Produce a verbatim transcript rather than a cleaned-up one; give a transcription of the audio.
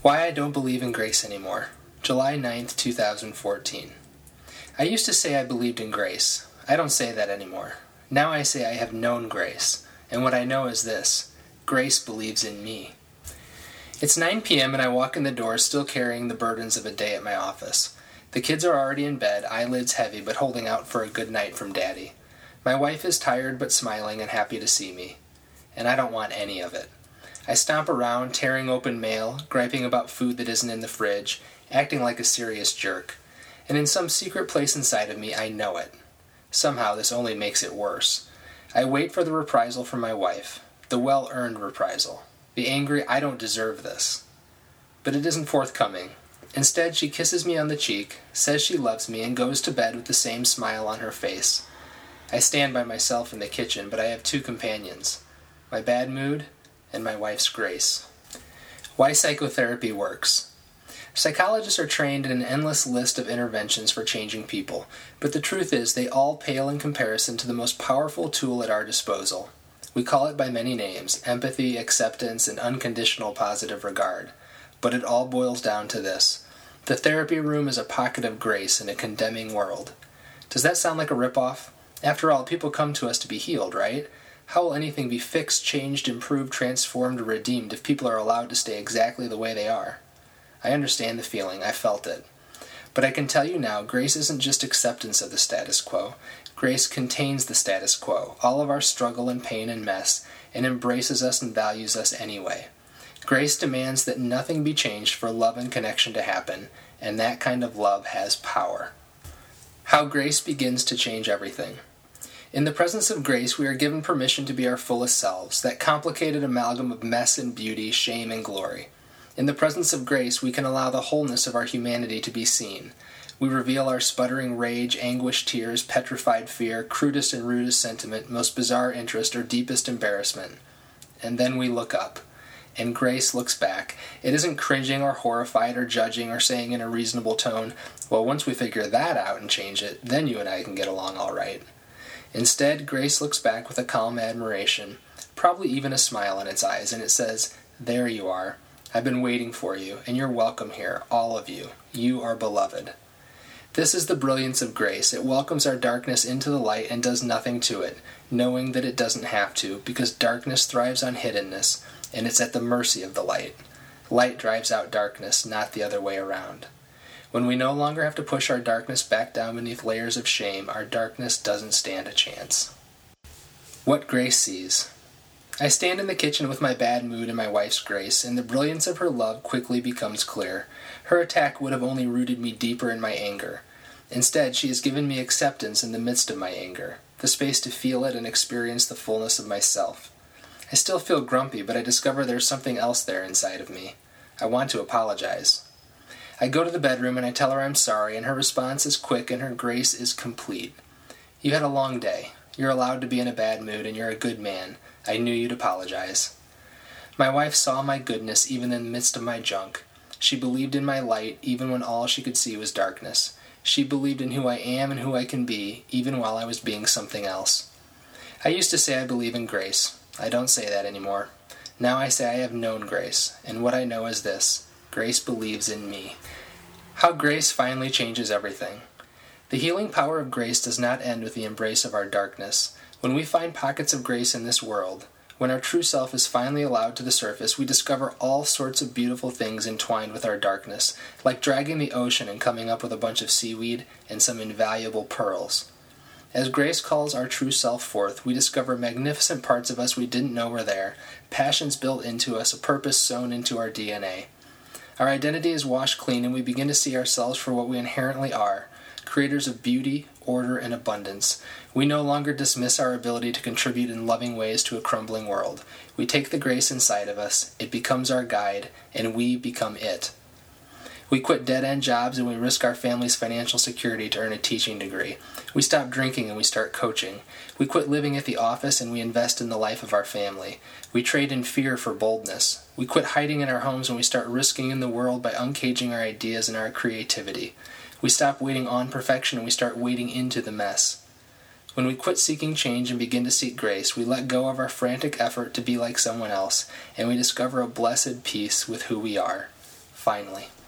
Why I Don't Believe in Grace Anymore. July ninth, two thousand fourteen. I used to say I believed in grace. I don't say that anymore. Now I say I have known grace. And what I know is this: grace believes in me. It's nine p.m. and I walk in the door still carrying the burdens of a day at my office. The kids are already in bed, eyelids heavy but holding out for a good night from Daddy. My wife is tired but smiling and happy to see me. And I don't want any of it. I stomp around, tearing open mail, griping about food that isn't in the fridge, acting like a serious jerk. And in some secret place inside of me, I know it. Somehow this only makes it worse. I wait for the reprisal from my wife, the well-earned reprisal, the angry I don't deserve this. But it isn't forthcoming. Instead, she kisses me on the cheek, says she loves me, and goes to bed with the same smile on her face. I stand by myself in the kitchen, but I have two companions: my bad mood and my wife's grace. Why psychotherapy works. Psychologists are trained in an endless list of interventions for changing people, but the truth is they all pale in comparison to the most powerful tool at our disposal. We call it by many names: empathy, acceptance, and unconditional positive regard. But it all boils down to this: the therapy room is a pocket of grace in a condemning world. Does that sound like a ripoff? After all, people come to us to be healed, right? How will anything be fixed, changed, improved, transformed, or redeemed if people are allowed to stay exactly the way they are? I understand the feeling. I felt it. But I can tell you now, grace isn't just acceptance of the status quo. Grace contains the status quo, all of our struggle and pain and mess, and embraces us and values us anyway. Grace demands that nothing be changed for love and connection to happen, and that kind of love has power. How grace begins to change everything. In the presence of grace, we are given permission to be our fullest selves, that complicated amalgam of mess and beauty, shame and glory. In the presence of grace, we can allow the wholeness of our humanity to be seen. We reveal our sputtering rage, anguish, tears, petrified fear, crudest and rudest sentiment, most bizarre interest, or deepest embarrassment. And then we look up. And grace looks back. It isn't cringing or horrified or judging or saying in a reasonable tone, "Well, once we figure that out and change it, then you and I can get along all right." Instead, grace looks back with a calm admiration, probably even a smile in its eyes, and it says, "There you are. I've been waiting for you, and you're welcome here, all of you. You are beloved." This is the brilliance of grace. It welcomes our darkness into the light and does nothing to it, knowing that it doesn't have to, because darkness thrives on hiddenness, and it's at the mercy of the light. Light drives out darkness, not the other way around. When we no longer have to push our darkness back down beneath layers of shame, our darkness doesn't stand a chance. What grace sees. I stand in the kitchen with my bad mood and my wife's grace, and the brilliance of her love quickly becomes clear. Her attack would have only rooted me deeper in my anger. Instead, she has given me acceptance in the midst of my anger, the space to feel it and experience the fullness of myself. I still feel grumpy, but I discover there's something else there inside of me. I want to apologize. I go to the bedroom and I tell her I'm sorry, and her response is quick and her grace is complete. "You had a long day. You're allowed to be in a bad mood, and you're a good man. I knew you'd apologize." My wife saw my goodness even in the midst of my junk. She believed in my light even when all she could see was darkness. She believed in who I am and who I can be, even while I was being something else. I used to say I believe in grace. I don't say that anymore. Now I say I have known grace, and what I know is this: grace believes in me. How grace finally changes everything. The healing power of grace does not end with the embrace of our darkness. When we find pockets of grace in this world, when our true self is finally allowed to the surface, we discover all sorts of beautiful things entwined with our darkness, like dragging the ocean and coming up with a bunch of seaweed and some invaluable pearls. As grace calls our true self forth, we discover magnificent parts of us we didn't know were there, passions built into us, a purpose sewn into our D N A. Our identity is washed clean, and we begin to see ourselves for what we inherently are, creators of beauty, order, and abundance. We no longer dismiss our ability to contribute in loving ways to a crumbling world. We take the grace inside of us, it becomes our guide, and we become it. We quit dead-end jobs and we risk our family's financial security to earn a teaching degree. We stop drinking and we start coaching. We quit living at the office and we invest in the life of our family. We trade in fear for boldness. We quit hiding in our homes and we start risking in the world by uncaging our ideas and our creativity. We stop waiting on perfection and we start wading into the mess. When we quit seeking change and begin to seek grace, we let go of our frantic effort to be like someone else, and we discover a blessed peace with who we are. finally.